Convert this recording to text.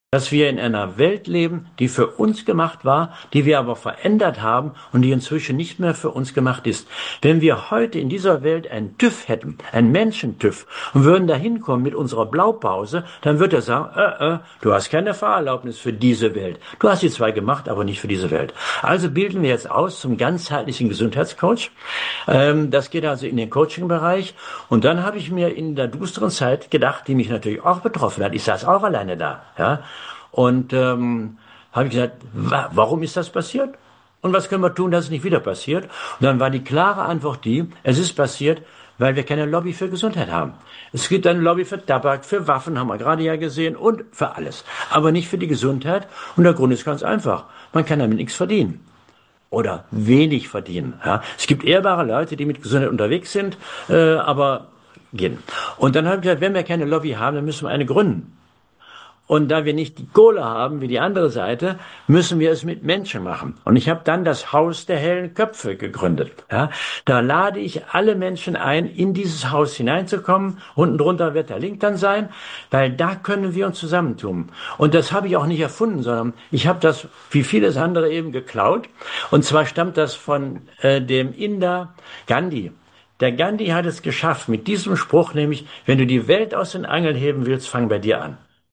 dass wir in einer Welt leben, die für uns gemacht war, die wir aber verändert haben und die inzwischen nicht mehr für uns gemacht ist. Wenn wir heute in dieser Welt einen TÜV hätten, einen Menschen-TÜV, und würden da hinkommen mit unserer Blaupause, dann würde er sagen, du hast keine Fahrerlaubnis für diese Welt. Du hast sie zwar gemacht, aber nicht für diese Welt. Also bilden wir jetzt aus zum ganzheitlichen Gesundheitscoach. Das geht also in den Coaching-Bereich. Und dann habe ich mir in der düsteren Zeit gedacht, die mich natürlich auch betroffen hat. Ich saß auch alleine da, ja. Und habe ich gesagt, warum ist das passiert? Und was können wir tun, dass es nicht wieder passiert? Und dann war die klare Antwort die, es ist passiert, weil wir keine Lobby für Gesundheit haben. Es gibt eine Lobby für Tabak, für Waffen, haben wir gerade ja gesehen, und für alles. Aber nicht für die Gesundheit. Und der Grund ist ganz einfach. Man kann damit nichts verdienen. Oder wenig verdienen. Ja. Es gibt ehrbare Leute, die mit Gesundheit unterwegs sind, aber gehen. Und dann habe ich gesagt, wenn wir keine Lobby haben, dann müssen wir eine gründen. Und da wir nicht die Kohle haben wie die andere Seite, müssen wir es mit Menschen machen. Und ich habe dann das Haus der hellen Köpfe gegründet. Ja, da lade ich alle Menschen ein, in dieses Haus hineinzukommen. Unten drunter wird der Link dann sein, weil da können wir uns zusammentun. Und das habe ich auch nicht erfunden, sondern ich habe das, wie vieles andere, eben geklaut. Und zwar stammt das von dem Inder Gandhi. Der Gandhi hat es geschafft mit diesem Spruch, nämlich, wenn du die Welt aus den Angeln heben willst, fang bei dir an.